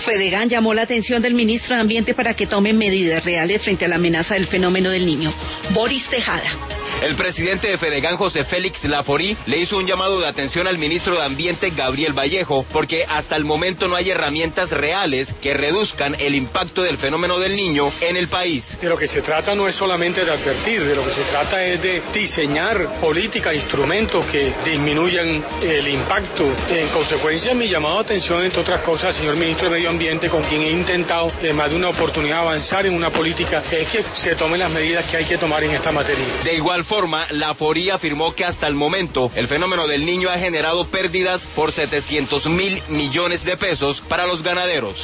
Fedegan llamó la atención del ministro de Ambiente para que tome medidas reales frente a la amenaza del fenómeno del Niño. Boris Tejada. El presidente de Fedegan, José Félix Laforí, le hizo un llamado de atención al ministro de Ambiente, Gabriel Vallejo, porque hasta el momento no hay herramientas reales que reduzcan el impacto del fenómeno del Niño en el país. De lo que se trata no es solamente de advertir, de lo que se trata es de diseñar políticas, instrumentos que disminuyan el impacto. En consecuencia, mi llamado de atención, entre otras cosas, señor ministro de Medio Ambiente, con quien he intentado más de una oportunidad avanzar en una política, es que se tomen las medidas que hay que tomar en esta materia. De igual forma, Laforí afirmó que hasta el momento el fenómeno del Niño ha generado pérdidas por 700.000 millones de pesos para los ganaderos.